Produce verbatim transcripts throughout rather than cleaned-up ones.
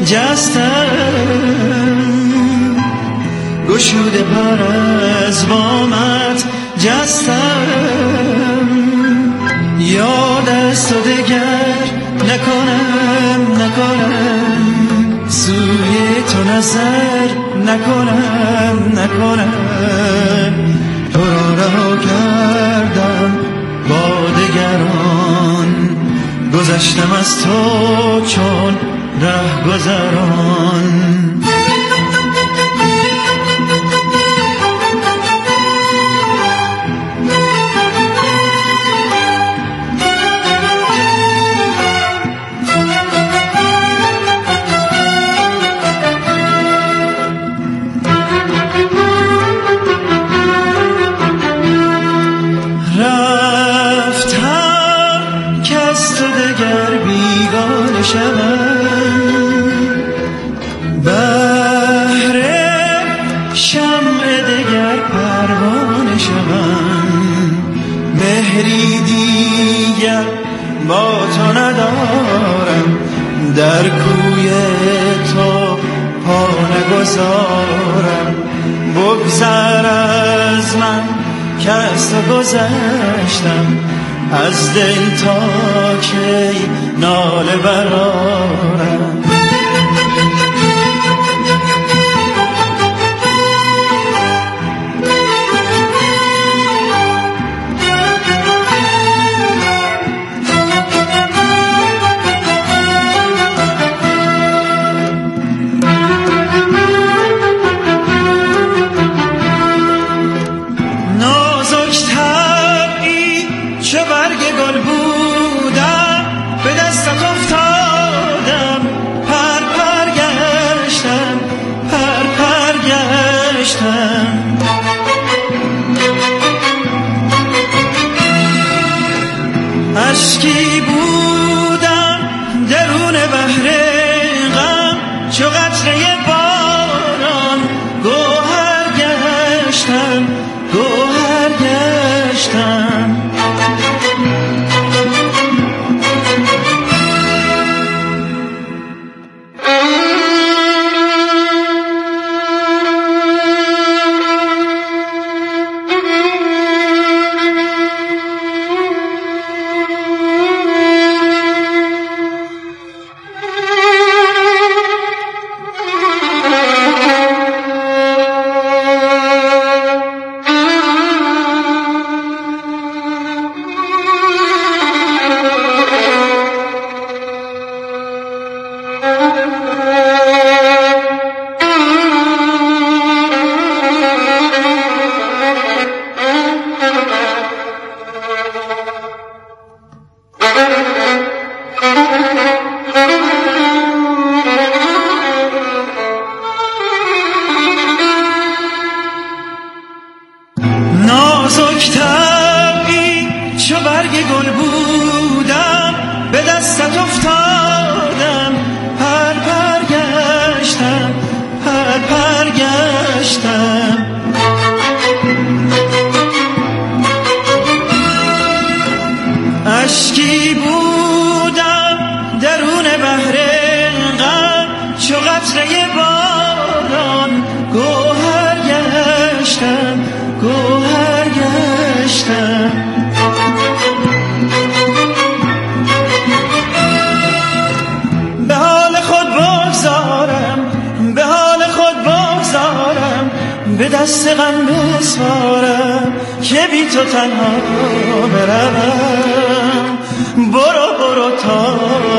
جستم، گشوده پر از بامت جستم، یاد از تو دگر نکنم نکنم، سوی تو نظر نکنم نکنم، تو را رها کردم با دگران، گذشتم از تو چون رهگذران. بهر شمع دگر پروانه شوم، مهری دیگر با تو ندارم، در کوی تو پا نگذارم، بگذر از من که از تو گذشتم، از دل تا کی ناله برارم. اشکی بودم درون بحر غم، چو قطره باران گوهر گشتم گوهر گشتم. نازک طبعی چو برگ گل بودم، به دستت افتادم، پر پر گشتم پر پر گشتم. اشکی بودم درون بحر غم، چو قطره باران گوهر گشتم گوهر گشتم. به حال خود بگذارم به حال خود بگذارم، به دست غم بسپارم که بی تو تنها بروم، برو برو تا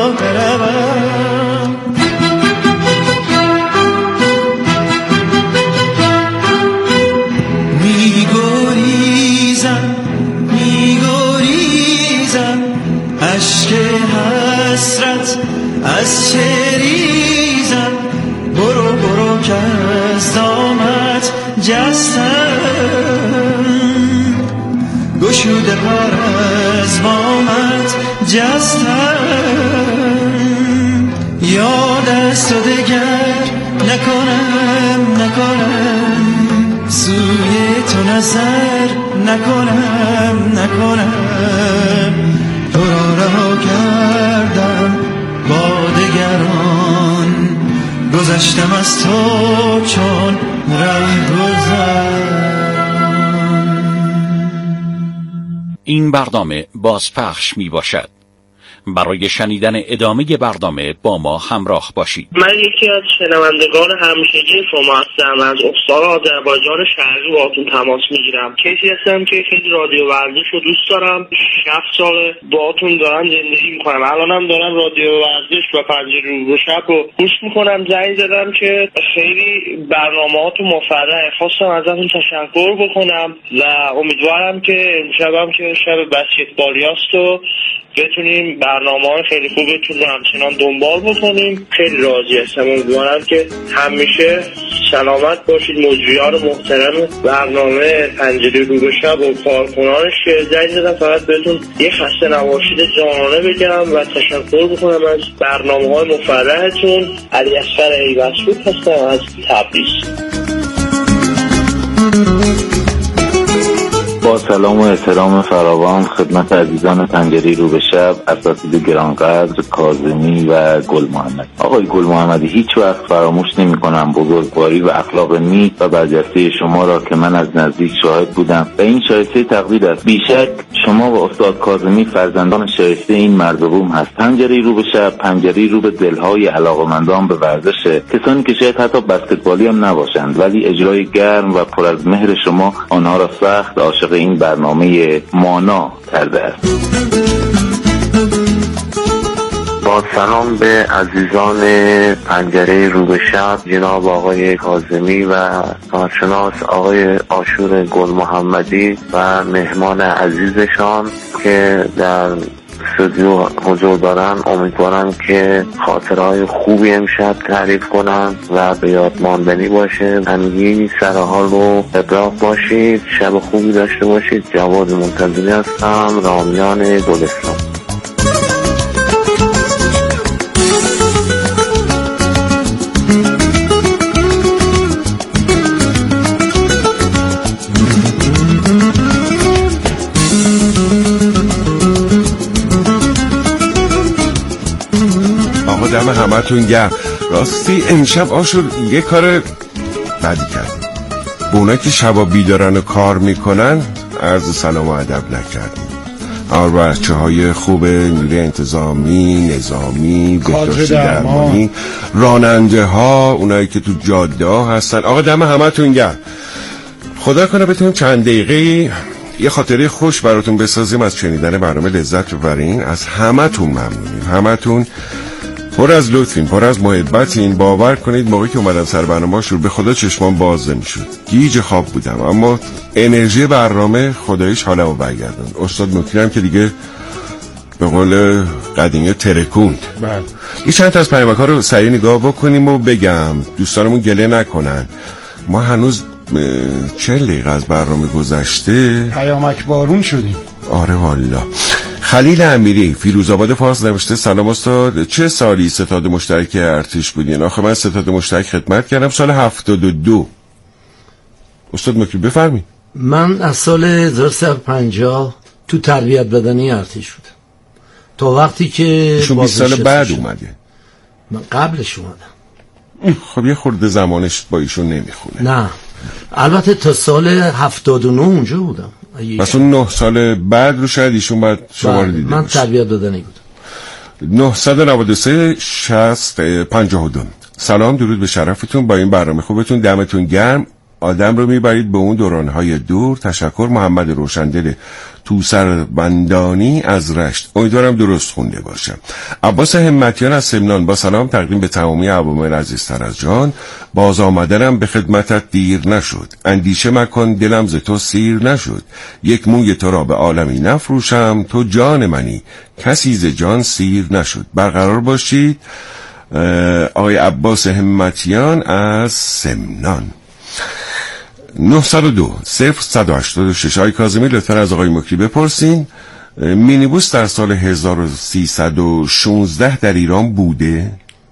بروم. میگریزم میگریزم اشک حسرت از چه ریزم، برو برو که از دامت جستم، گشوده پر از بامت جستم، یاد از تو دگر نکنم نکنم، سوی تو نظر نکنم نکنم، تو را رها کردم با دگران، گذشتم از تو چون رهگذر. این برنامه بازپخش می باشد. برای شنیدن ادامه برنامه با ما همراه باشید. من یکی از شنوندگان همیشگی شما هستم. از استان آذربایجان شرقی باهاتون تماس میگیرم. کسی هستم که خیلی رادیو ورزش رو دوست دارم. شصت سال باهاتون دارم زندگی میکنم. الانم دارم رادیو ورزش و پنجره رو شب رو گوش میکنم. زنگ زدم که خیلی برنامه‌هاتون مفرحه. خواستم ازتون تشکر بکنم و امیدوارم که امشبم که شب بسکتبالیاست و بتونیم برنامه‌های خیلی خوبتون رو همچنان دنبال بکنیم. خیلی راضی هستم. امیدوارم که همیشه سلامت باشید. مجریان محترم برنامه پنجره رو به شب و کارکنانش که زنگ زدم فقط بهتون یه خسته نباشید جانانه بگم و تشکر بکنم از برنامه‌های مفرحتون. علی اصغر ایوسفود هستم از تبریز. با سلام و احترام فراوان خدمت عزیزان پنجره رو به شب، اساتید گرانقدر کاظمی و گل محمد. آقای گل محمدی، هیچ وقت فراموش نمی کنم بزرگواری و اخلاق نیک و برجسته شما را که من از نزدیک شاهد بودم و این شایسته تقدیر است. بیشک شما و استاد کاظمی فرزندان شایسته این مرد و بوم هست. پنجره رو به شب پنجره رو به دلهای علاقه‌مندان به ورزش، کسانی که شاید حتی بسکتبالی هم نباشند ولی اجرای گرم و پر از مهر شما آنها را سخت عاشق این برنامه مانا کرده است. با سلام به عزیزان پنجره رو به شب، جناب آقای کاظمی و کارشناس آقای عاشور گل محمدی و مهمان عزیزشان که در استودیو حضور دارن، امیدوارم که خاطرهای خوبی امشب تعریف کنن و به یاد ماندنی باشه. همگی سر حال رو ابراق باشید، شب خوبی داشته باشید. جواد منتظری هستم، رامیان گلستان. دم همه تون گرم. راستی امشب آشور یه کار بدی کرد. به اونا که شبا بیدارن و کار میکنن عرض سلام و ادب نکردیم. اما بچه های خوب نیروی انتظامی، نظامی، بهداشتی درمانی، راننده ها، اونایی که تو جاده ها هستن، آقا دم همه تون گرم. خدا کنه بتونیم چند دقیقه یه خاطره خوش براتون بسازیم از شنیدن برنامه لذت ببرین. از همه تون ممنونیم. همه تون پر از لطفین، پر از محبتین. باور کنید موقعی که اومدم سر برنامه شروع به خدا چشمان باز نمی‌شد. گیج خواب بودم اما انرژی برنامه خداییش حالمو برگردوند. استاد مکرم که دیگه به قول قدیمی ترکوند. بله. یه چند تا از پیامک‌ها رو سریع نگاه بکنیم و بگم دوستانمون گله نکنن. ما هنوز چهل دقیقه از برنامه گذشته پیامک بارون شدیم. آره والا. خلیل امیری فیروزآباد فارس نوشته سلام استاد، چه سالی ستاد مشترک ارتش بودین؟ آخه من ستاد مشترک خدمت کردم سال هفتاد و دو. استاد مکری بفرمی. من از سال هزار و سیصد و پنجاه تو تربیت بدنی ارتش بودم تا وقتی که شما بیست سال بعد اومده. من قبلش اومدم. خب یه خورده زمانش با ایشون نمیخونه. نه البته تا سال هفتاد و نه اونجا بودم. مثلا نه سال بعد رو شاید ایشون بعد شما رو دیده من باشه. تربیت دادنی بودم. نهصد و نود و سه شصت پنجاه و دو. سلام درود به شرفتون، با این برنامه خوبتون دمتون گرم. آدم رو میبرید به اون دورانهای دور. تشکر. محمد روشندل توسربندانی از رشت. امیدوارم درست خونده باشم. عباس همتیان از سمنان با سلام تقدیم به تمامی عوامل عزیزتر از جان. باز آمدنم به خدمتت دیر نشد. اندیشه مکن دلم ز تو سیر نشد. یک موی تو را به عالمی نفروشم. تو جان منی کسی ز جان سیر نشد. برقرار باشید. آقای عباس همتیان از سمنان. نهصد و دو صفر صد و هشتاد و شش. آقای کاظمی لطفا از آقای مکری بپرسین مینیبوس در سال هزار و سیصد و شانزده در ایران بوده؟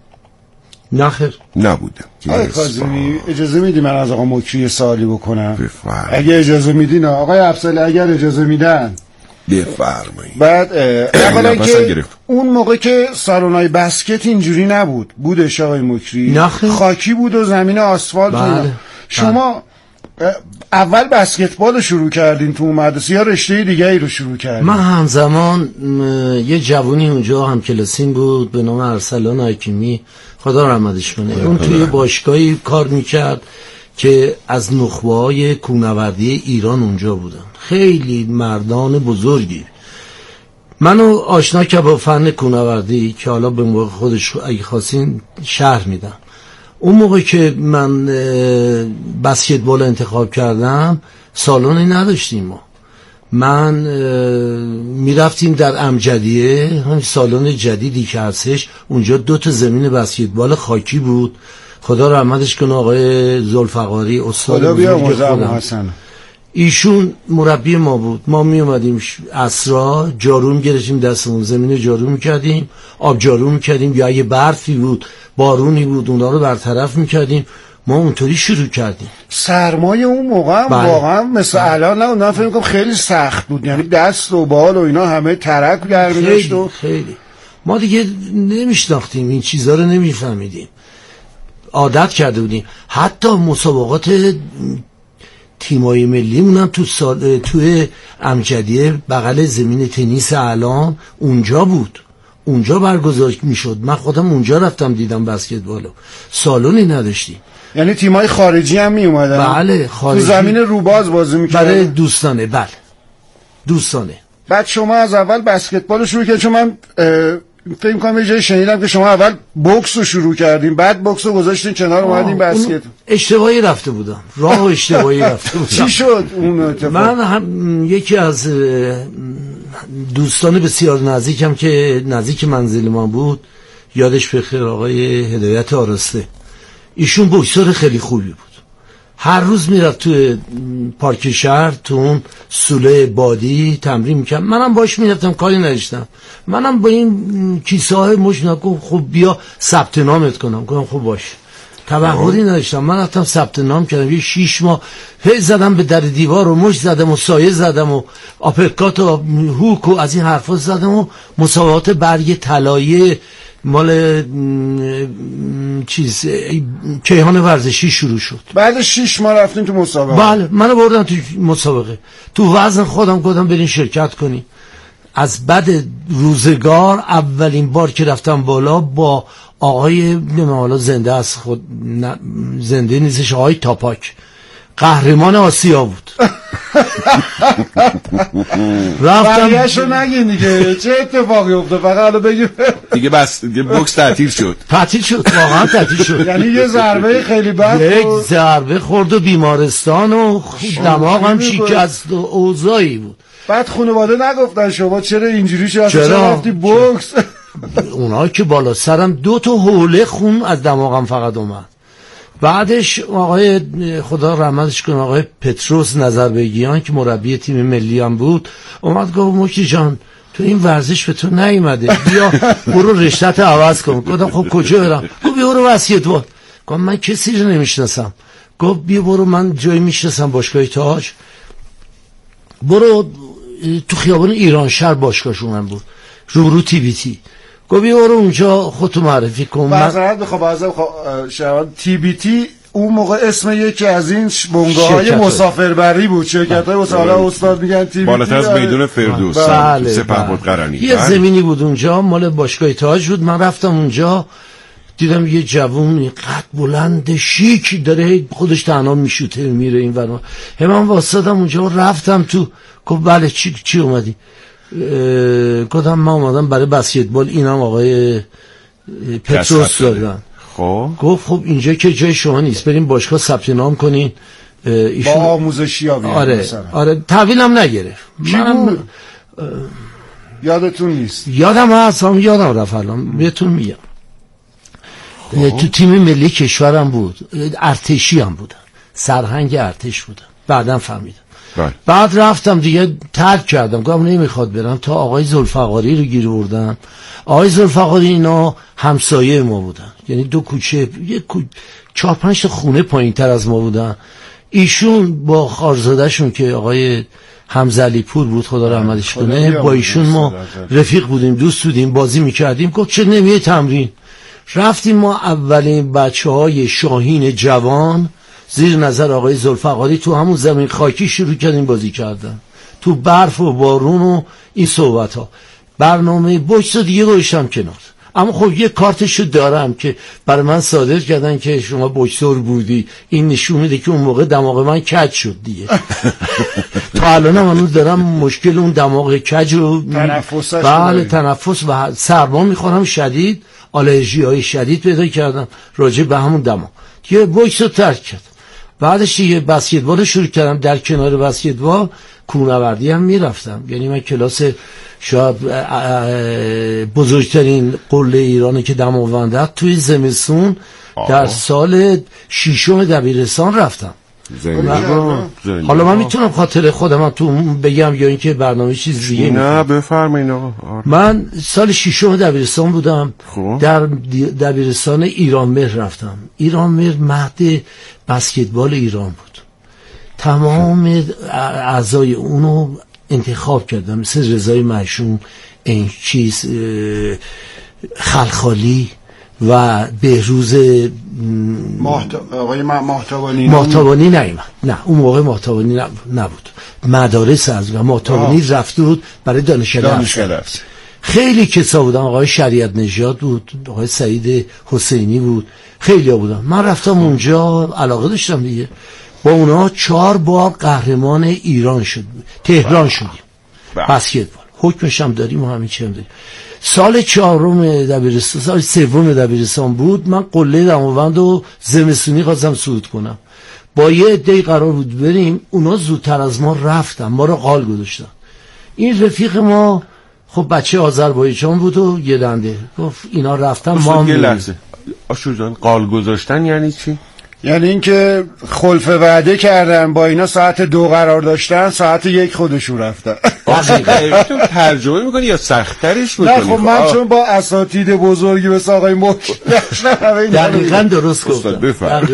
نه خیر نبوده. آقای کاظمی اجازه میدی من از آقا مکری سوالی بکنم؟ بفرمایید. اگه اجازه میدین آقای افضلی، اگر اجازه میدن بفرمایید. بعد اولا که گرفت. اون موقع که سالن‌های بسکت اینجوری نبود، بودش آقای مکری، خاکی بود و زمین آسفالت. بله. شما اول بسکتبال شروع کردین تو مدرسه یا رشته دیگه ای رو شروع کردین؟ من همزمان یه جوونی اونجا هم کلاسیم بود به نام ارسلان حکیمی، خدا رحمتش کنه. اون توی باشگاهی کار میکرد که از نخبه‌های کوهنوردی ایران اونجا بودن، خیلی مردان بزرگی. منو آشنا که با فن کوهنوردی که حالا به موقع خودش اگه خواستین شرح میدم. اون موقع که من بسکتبال انتخاب کردم سالونی نداشتیم ما. من میرفتیم در امجدیه، همین سالن جدیدی که هستش، اونجا دو تا زمین بسکتبال خاکی بود. خدا رحمتش کنه آقای ذوالفقاری استاد خدا بزرگ خودم، ایشون مربی ما بود. ما می اومدیم عصرا جارو می‌گرفتیم دستمون، زمین جارو می‌کردیم، آب جارو می‌کردیم، یا اگه برفی بود بارونی بود اونا رو برطرف می‌کردیم. ما اونطوری شروع کردیم. سرمایه اون موقع هم واقعا مثل الان نه، من فکر می‌کنم خیلی سخت بود، یعنی دست و بال و اینا همه ترک گرمیداشت و خیلی ما دیگه نمیشناختیم این چیزا رو، نمیفهمیدیم، عادت کرده بودیم. حتی مسابقات تیمای ملیمون هم تو سال توی امجدیه بغل زمین تنیس الان اونجا بود، اونجا برگزار میشد. من خودم اونجا رفتم دیدم بسکتبالو، سالونی نداشتیم. یعنی تیمای خارجی هم می اومدن؟ بله خارجی. تو زمین روباز بازی میکردن؟ برای دوستانه. بله دوستانه. بعد شما از اول بسکتبال شروع کردید؟ چون من فکر کنم یه جایی شنیدم که شما اول بوکس رو شروع کردین، بعد بوکس رو گذاشتین کنار، اومدین بسکت. اشتباهی رفته بودم، راه اشتباهی رفته بودم. چی شد اون اتفاق؟ من هم یکی از دوستان بسیار نزدیکم که نزدیک منزل من بود، یادش بخیر، آقای هدایت آراسته، ایشون بوکسور خیلی خوبی بود. هر روز میرفت توی پارک شهر تو اون سوله بادی تمرین میکرد، منم باش میرفتم، کاری نداشتم. منم با این کیسه های مش نکن، خب بیا ثبت نامت کنم، گفتم خب باش، توقعی نداشتم. من رفتم ثبت نام کردم، یه شیش ماه هی زدم به در دیوار و مش زدم و سایه زدم و آپرکات و هوک و از این حرفا زدم و مسابقات برگ طلایی مال چیز کیهان ورزشی شروع شد. بعد شیش ماه رفتیم تو مسابقه؟ بله منو بردن تو مسابقه، تو وزن خودم گفتم برین شرکت کنی. از بعد روزگار اولین بار که رفتم بالا با آقای نمیدونم زنده است، خود زنده نیستش، آقای تاپاک، قهرمان آسیا بود. رفتم بقیه‌شو نگین دیگه چه اتفاقی افتاد، فقط حالا بگیم دیگه. بس دیگه بوکس تعطیل شد. تعطیل شد، واقعا تعطیل شد. یعنی یه ضربه خیلی بد، یک ضربه خورد و بیمارستان و دماغ هم شکست و اوضاعی بود. بعد خانواده نگفتن شما چرا اینجوری شد، چرا رفتی بوکس؟ اونا که بالا سرم دو تا حوله خون از دماغم فقط اومد. بعدش آقای خدا رحمتش کنه آقای پتروس نظربگیان که مربی تیم ملی هم بود اومد گفت مکی جان تو این ورزش به تو نیومده، بیا برو رشته‌ت عوض کن. گفتم خب کجا برم؟ گفت بیا برو بسکتبال. گفتم من کسی رو نمیشناسم. گفت بیا برو، من جایی میشناسم، باشگاه تاج، برو تو خیابان ایران شهر باشگاهشون من بود، روبرو تی بی تی. گفت بیا برو اونجا خودتو معرفی کن. معذرت بخوام از شهر تی بی تی اون موقع اسم یکی از این بنگاه‌های مسافربری بود، شرکت‌های مسافربری، استاد میگن تی بی تی، بالاتر از میدون فردوس سپهبد قرنی. یه زمینی بود اونجا مال باشگاه تاج بود. من رفتم اونجا دیدم یه جوون قد بلند شیک داره خودش تنها میشوته میره این ور. همون واسطم اونجا رفتم تو. گفت بله چی چی اومدی؟ گفتم من اومدم برای بسکتبال، اینم آقای پتروس دادن. خب گفت خب اینجا که جای شما نیست، بریم باشگاه ثبت نام کنین. با آموزشی ها بیان. آره مثلا. آره تحویلم نگرفت. منم یادتون نیست؟ یادم هست، هم یادم رفت الان بهتون میگم. تو تیم ملی کشورم بود، ارتشی هم بودن، سرهنگ ارتش بودن، بعدم فهمیدم. بله. بعد رفتم دیگه ترک کردم، گفتم نمیخواد برم، تا آقای ذوالفقاری رو گیر بردم. آقای ذوالفقاری اینا همسایه ما بودن، یعنی دو کوچه، یک کو... چهار پنج تا خونه پایین تر از ما بودن. ایشون با خارزادهشون که آقای حمزه پور بود خدا رحمتش کنه، با ایشون ما رفیق بودیم، دوست بودیم، بازی میکردیم. گفت چه نمیه تمرین؟ رفتیم ما اولین بچه های شاهین جوان زیر نظر آقای ذوالفقاری تو همون زمین خاکی شروع کردیم بازی کردن، تو برف و بارون و این صحبت ها. برنامه بوکس رو دیگه گوشم کنار، اما خب یه کارتشو دارم که برای من صادر کردن که شما بوکسور بودی. این نشون میده که اون موقع دماغ من کج شد دیگه. تا الان من دارم مشکل اون دماغ کج رو تنفسش بله تنفس و سرما میخورم شدید، آلرژی های شدید پیدا کردم راجع به همون دماغ. یه بوکس رو ترک کردم. بعدش دیگه بسکتبال رو شروع کردم. در کنار بسکتبال کوهنوردی هم میرفتم، یعنی من کلاس شاید بزرگترین قله ایرانی که دماونده توی زمستون در سال ششم دبیرستان رفتم. حالا من میتونم خاطر خودم تو بگم یا اینکه برنامه چیز دیگه؟ نه بفرمایید آقا. من سال ششم دبیرستان بودم، خوب. در دبیرستان ایرانمهر رفتم. ایرانمهر مهد بسکتبال ایران بود. تمام اعضای اونو انتخاب کردم، مثل رضای معشوم، این چیز خلخالی و بهروز محت... آقای محتوانی محتوانی نیامد. نه اون موقع محتوانی نبود، مدارس از و محتوانی رفته بود برای دانشگاه. خیلی کسا بودن، آقای شریعت نژاد بود، آقای سعید حسینی بود، خیلی ها بودن. من رفتم اونجا، علاقه داشتم دیگه، با اونا چهار بار قهرمان ایران شد، تهران شدیم بسکتبال، حکمش هم داریم و همین چی هم داریم. سال چهارم دبیرستان، سال سوم دبیرستان بود، من قله دماوند و زمستونی خواستم صعود کنم. با یه عده قرار بود بریم، اونا زودتر از ما رفتن، ما رو قال گذاشتن. این رفیق ما خب بچه آذربایجان بود و یه دنده، گفت اینا رفتن ما هم. یه لحظه آشور جان، قال گذاشتن یعنی چی؟ یعنی اینکه خلف وعده کردن با اینا، ساعت دو قرار داشتن، ساعت یک خودشون رفتن. تو ترجمه میکنی یا سخت‌ترش میکنی؟ نه خب من چون با اساتید بزرگی مثل آقای مک دقیقاً درست گفتم.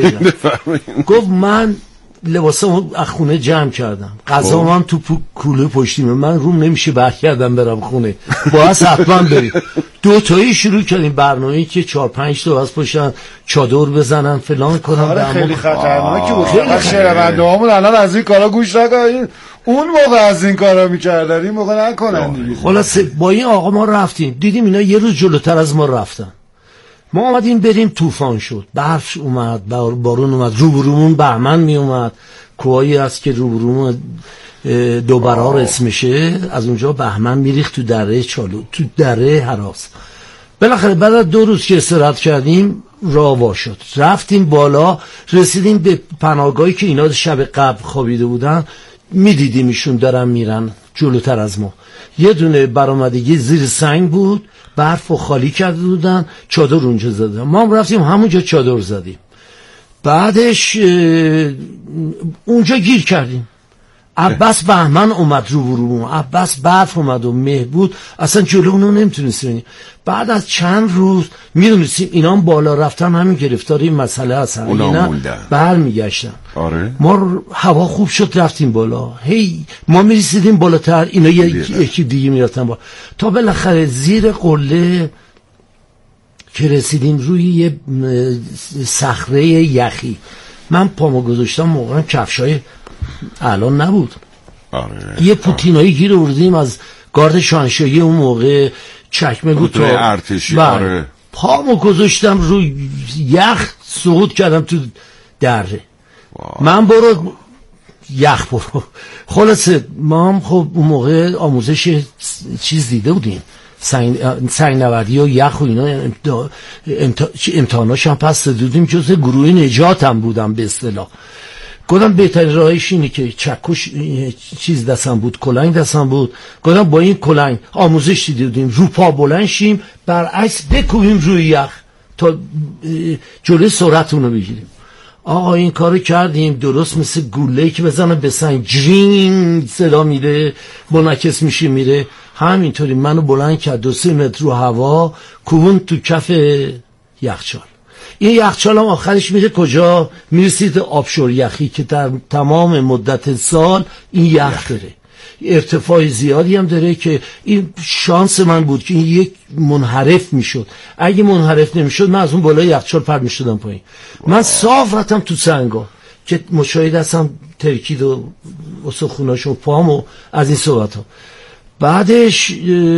گفت من لباسامو از خونه جمع کردم، غذام هم تو کوله پشتیمه، من روم نمیشه برگردم برم خونه، باید حتما بریم. دو تایی شروع کردیم برنامه‌ای که چهار پنج تا از پشتن چادر بزنن فلان کنن. آره خیلی خطرناکی بود. خیلی شنونده هامون الان از این کارا گوش نکنن، اون موقع از این کارا میکردن، این موقع نکنن دیگه. خلاص با این آقا ما رفتیم، دیدیم اینا یه روز جلوتر از ما رفتن. ما آمدیم بریم، طوفان شد، برف اومد، بارون اومد، روبرومون بهمن می اومد، کوهایی هست که روبرومون دوبرار اسمشه، از اونجا بهمن میریخت تو دره چالو، تو دره هراس. بالاخره بعد از دو روز که استراحت کردیم راه وا شد، رفتیم بالا، رسیدیم به پناهگاهی که اینا شب قبل خوابیده بودن، میدیدیم ایشون دارن میرن جلوتر از ما. یه دونه برآمدگی زیر سنگ بود، برف و خالی کرده بودن، چادر اونجا زدن. ما هم رفتیم همونجا چادر زدیم. بعدش اونجا گیر کردیم. عباس بهمن اومد رو برو، عباس برف اومد و مه بود، اصلا جلو اونو نمیتونستیم. بعد از چند روز میدونستیم اینا هم بالا رفتن، همین گرفتار این مسئله هستن، اینا بر میگشتن. آره. ما هوا خوب شد رفتیم بالا، هی ما میرسیدیم بالاتر، اینا یکی دیگه میرفتن بالا، تا بالاخره زیر قله که رسیدیم روی یه صخره یخی. من پامو گذاشتم، موقعا کفشای الان نبود. آره. یه پوتینایی گیر آوردیم از گارد شاهنشاهی اون موقع، چکمه بود تو ارتشی. آره. پامو گذاشتم روی یخ، صعود کردم تو دره. من برو یخ برو. خلاصه ما هم خب اون موقع آموزش چیز دیده بودیم، سنگ نوردی و یخ و اینا، امتحاناش هم پس دادیم، جز گروه نجات هم بودم به اصطلاح. گفتم بهترین راهش اینه که چکش چیز دستم بود، کلنگ دستم بود، گفتم با این کلنگ آموزش دیده بودیم، رو پا بلند شیم، برعکس بکوبیم روی یخ تا جلوی سرعتون رو بگیریم. آقا این کارو کردیم، درست مثل گوله که بزنه به سنگ جرین صدا میده، منعکس میشه میره، همینطوری منو بلند کرد دو سه متر رو هوا، کوبون تو کف یخچال. این یخچال هم آخرش میره کجا؟ میرسید آبشور یخی که در تمام مدت سال این یخ داره. ارتفاع زیادی هم داره که این شانس من بود که این یک منحرف میشد. اگه منحرف نمیشد من از اون بالای یخچال پرت میشدم پایین. من صاف رفتم تو سنگا که مشاهده هستم ترکید و استخوناشون پامو از این صحبت ها. بعدش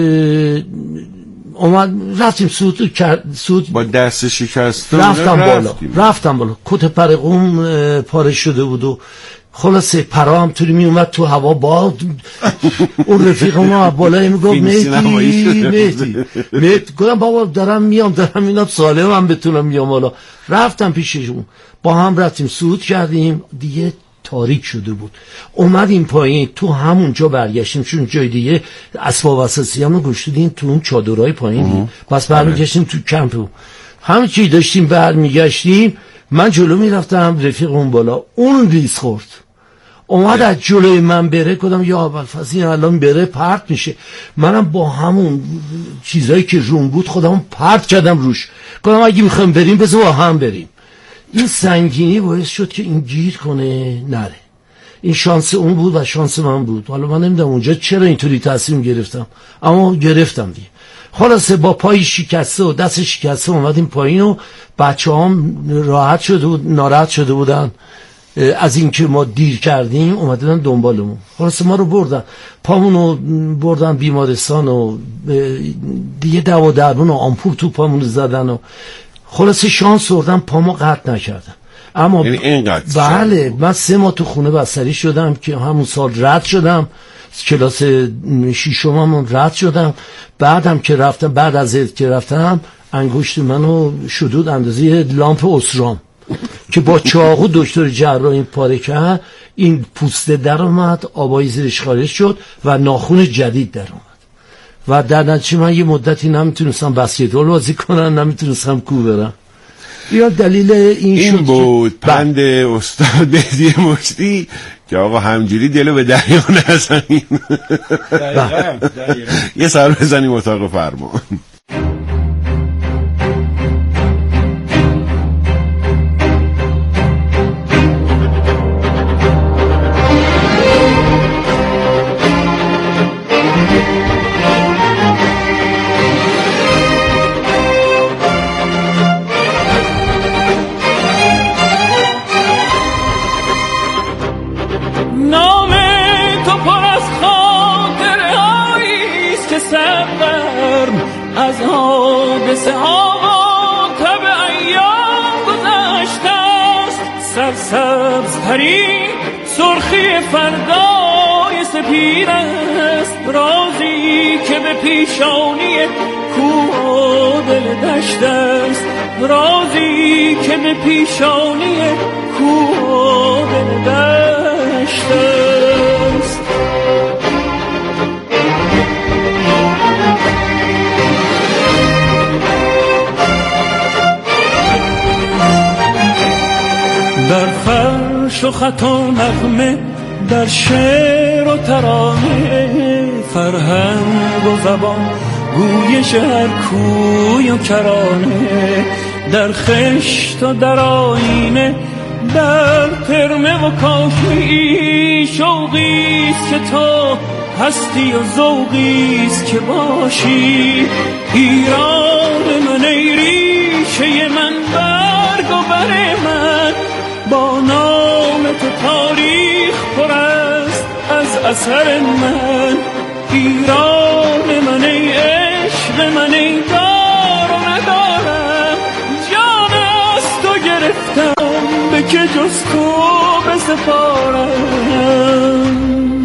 اومد رفتیم سود سود با دست شکسته رفتم بالا رفتم بالا کت پرقوم پاره شده بود و خلاصه پرا هم توری می اومد تو هوا باد. اون رفیق ما بالای میگفت مهدی مهدی مهدی گفتم بابا دارم میام دارم اینا سالم هم بتونم میام بالا. رفتم پیششون با هم رفتیم صعود کردیم دیگه تاریک شده بود. اومدیم پایین تو همون جا برگشتیم چون جای دیگه اسباب اساسی هم گوش دادیم تو اون چادرهای پایین بس برمیگشتیم تو کمپ. همین چی داشتیم برمیگشتیم من جلو میرفتم رفیق اون بالا اون ریز خورد اومد از جلوی من بره کدام یا ابوالفضل این الان بره پرت میشه. منم با همون چیزایی که روم بود خودم پرت کردم روش کدام اگه میخوایم بریم بذار با هم بریم. این سنگینی باعث شد که این گیر کنه نره. این شانس اون بود و شانس من بود. حالا من نمیدونم اونجا چرا اینطوری تصمیم گرفتم اما گرفتم دیگه. خلاصه با پای شکسته و دست شکسته اومدیم پایین و بچه هم راحت شده بود ناراحت شده بودن از اینکه ما دیر کردیم اومدن دنبالمون. خلاصه ما رو بردن پامونو بردن بیمارستان و دیگه دوا درمون و آمپول تو پامونو زدن و خلاصه شانس آوردم پامو قطع نکردم. اما یعنی اینقدر بله من سه ماه تو خونه بستری شدم که همون سال رد شدم کلاس شیشمم رد شدم. بعدم که رفتم بعد از این که رفتم انگشت منو شدود اندازه لامپ اسرام که با چاقو دکتر جراح پاره کرد. این پوسته در اومد آبای زیرش خارج شد و ناخون جدید در اومد و در نتیجه من یه مدتی نمیتونستم بسکتبال بازی کنم نمیتونستم کو برم. یا دلیل این, این شد بود که پند استاد مهدی مشتی که آقا همجوری دلو به دریا نزنیم. یه سر بزنیم اتاق فرمان. از حادثه ها و تب ایام گذشته است سرسبزترین سرخی فردای سپید است رازی که به پیشانی کوه و دل دشت است رازی که به پیشانی کوه و دل دشت است. در فرش و خط و نغمه در شعر و ترانه فرهنگ و زبان گویش هر کوی و کرانه در خشت و در آینه در ترمه و کاشی شوقیست که تو هستی و ذوقیست که باشی ایران من ای ریشه من برگ و بر من با نام تو تاریخ پر است از اثر من ایران من ای عشق من ای دار و ندارم جان از تو گرفتم به که جز تو بسپارم.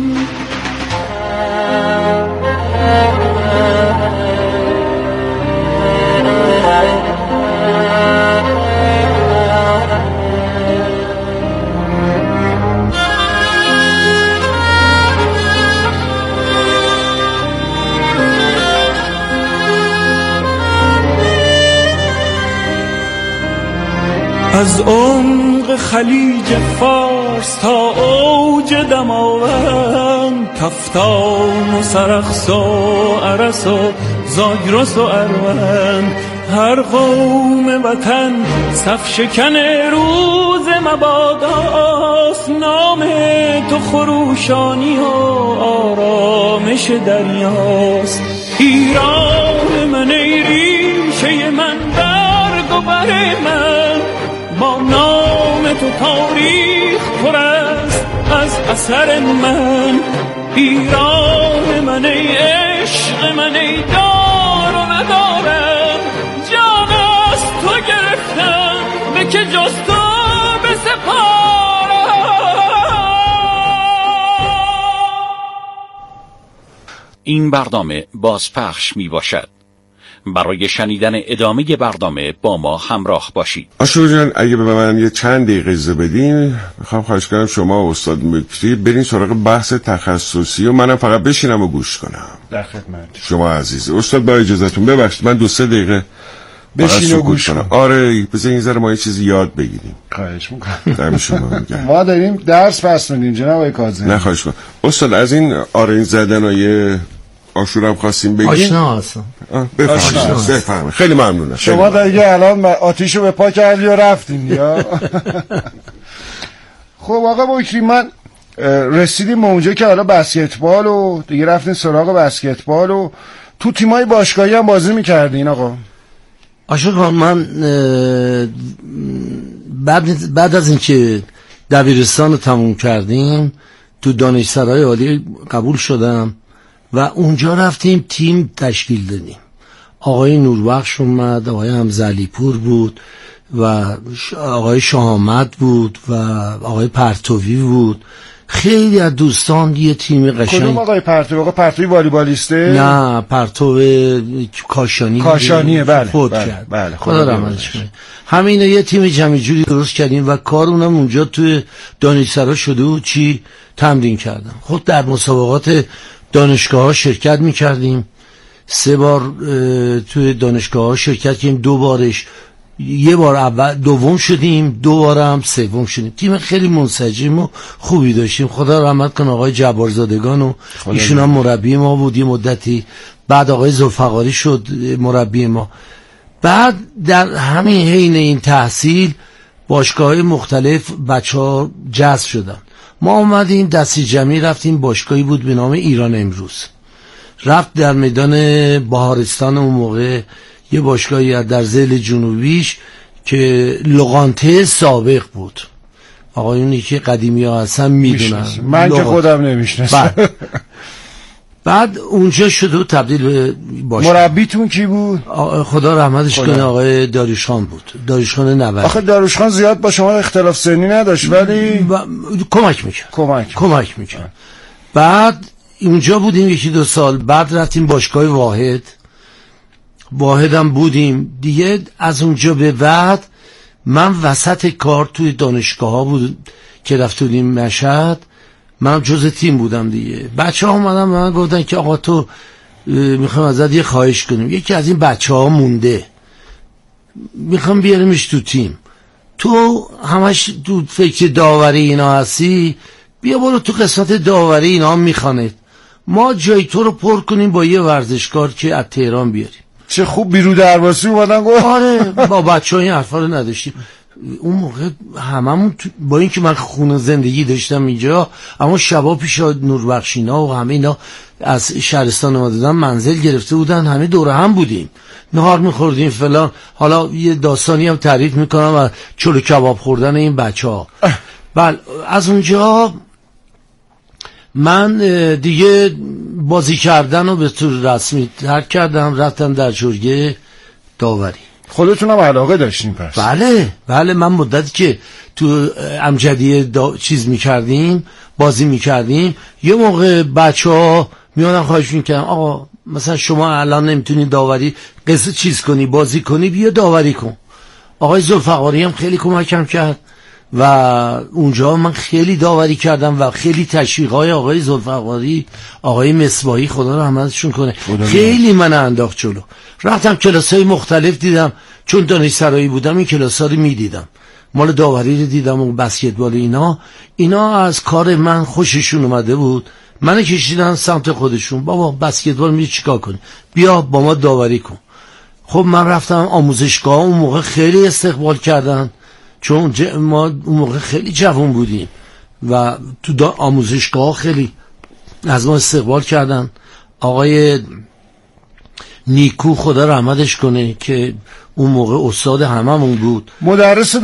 از عمق خلیج فارس تا اوج دماوند کفتان و سرخس و عرس و زاگرس و اروند هر قوم وطن صف شکن روز مباداست نام تو خروشانی و آرامش دریاست. ایران من ای ریشه من برگ و بر من، با نام تو تاریخ پر است از اثر من. ایران من ای عشق من ای دار و ندارم، جان از تو گرفتم به که جز تو بسپارم. این برنامه بازپخش می باشد. برای شنیدن ادامه برنامه با ما همراه باشید. آشور جان اگه به من یه چند دقیقه اجازه بدین، میخوام خواهش کنم شما و استاد مکری برین سراغ بحث تخصصی و منم فقط بشینم و گوش کنم. در خدمت شما شما عزیز. استاد با اجازهتون ببخشید من دو سه دقیقه بشین و گوش کنم. آره بذار این ذره ما یه چیزی یاد بگیریم. خواهش میکنم. دم شما میگم. ما داریم درس پس میدیم جناب آقای کاظمی. نه خواهش کنم. استاد از این آرنج زدنای آشورم خواستیم بگیم. آشنا هستم. بفرمایید. بفرمایید. خیلی ممنونم. شما دیگه الان آتیشو به پا کردی و رفتین یا؟ خب آقا مکری من رسیدیم به اونجا که حالا بسکتبال و دیگه رفتین سراغ بسکتبال و تو تیمای باشگاهی هم بازی میکردین آقا. آشور خان من بعد بعد از اینکه دبیرستان رو تموم کردیم تو دانشسرای عالی قبول شدم و اونجا رفتیم تیم تشکیل دادیم. آقای نوربخش اومد، آقای حمزه پور بود و آقای شاهامد بود و آقای پرتوی بود. خیلی از دوستان یه تیم قشنگ. کدوم آقای پرتوی؟ آقای پرتوی والیبالیسته؟ نه پرتوی کاشانی. کاشانیه بله. خود بله. کرد. بله. خدا رحمتش کنه. همین یه تیم جمعی جوری درست کردیم و کار اونم اونجا توی دانشسرا شده و چی تمرین کردم. خود در مسابقات دانشگاه ها شرکت میکردیم. سه بار توی دانشگاه ها شرکت کردیم، دو بارش یه بار اول دوم شدیم، دو بار هم سوم شدیم. تیم خیلی منسجم و خوبی داشتیم. خدا رحمت کنه آقای جبارزادگان و ایشون هم مربی ما بود یه مدتی. بعد آقای ذوالفقاری شد مربی ما. بعد در همین حین این تحصیل باشگاه‌های مختلف بچه‌ها جذب شدن. ما اومدیم دستی جمعی رفتیم باشگاهی بود به نام ایران امروز. رفت در میدان بهارستان اون موقع یه باشگاهی در ذیل جنوبیش که لغانته سابق بود. آقایونی که قدیمی ها هستن میدونن. من که خودم نمیشناسم. بعد, بعد اونجا شد و تبدیل به باشگاه. مربیتون کی بود؟ خدا رحمتش کنه آقای داریوش خان بود. داریوش خان نوری. آخه داریوش خان زیاد با شما اختلاف سنی نداشت ولی ب... کمک میکرد. کمک کمک میکرد. بعد اونجا بودیم یکی دو سال. بعد رفتیم باشگاه واحد. واحد هم بودیم دیگه. از اونجا به بعد من وسط کار توی دانشگاه ها بود که رفتیم مشهد. من جز تیم بودم دیگه. بچه ها اومدن من گفتن که آقا تو میخوام ازت یه خواهش کنیم، یکی از این بچه ها مونده میخوام بیاریمش تو تیم، تو همش تو فکر داوری اینا هستی، بیا برو تو قسمت داوری اینا هم میخواند، ما جای تو رو پر کنیم با یه ورزشکار که از تهران بیاریم. چه خوب بیرو درواسی اومدن گفت. آره با بچه ها این حرفا رو نداشتیم اون موقع هممون. با اینکه من خونه زندگی داشتم اینجا، اما شبا پیش نوربخشینا و همه اینا از شهرستان اومده بودن، منزل گرفته بودن، همه دور هم بودیم، نهار میخوردیم فلان. حالا یه داستانی هم تعریف میکنم و چلو کباب خوردن این بچه ها. بله از اونجا من دیگه بازی کردن رو به طور رسمی ترک کردم، رفتم در جرگه داوری. خودتون هم علاقه داشتین پس؟ بله بله. من مدتی که تو امجدیه دا... چیز میکردیم، بازی میکردیم، یه موقع بچه ها میانم خواهش میکردم آقا مثلا شما الان نمیتونی داوری قصه چیز کنی، بازی کنی، بیا داوری کن. آقای ذوالفقاری هم خیلی کمکم کرد و اونجا من خیلی داوری کردم و خیلی تشویقای آقای ذوالفقاری، آقای مصباحی خدا رحمتشون کنه خیلی من انداخت جلو. رفتم کلاسای مختلف دیدم، چون دانشسرایی بودم این کلاسا رو میدیدم، مال داوری رو دیدم و بسکتبال اینا. اینا از کار من خوششون اومده بود، منو کشیدن سمت خودشون، بابا بسکتبال میری چیکار کنی، بیا با ما داوری کن. خب من رفتم آموزشگاه، اون موقع خیلی استقبال کردن، چون ما اون موقع خیلی جوان بودیم و تو آموزشگاه خیلی از ما استقبال کردن. آقای نیکو خدا رحمتش کنه که اون موقع استاد هممون بود، مدرس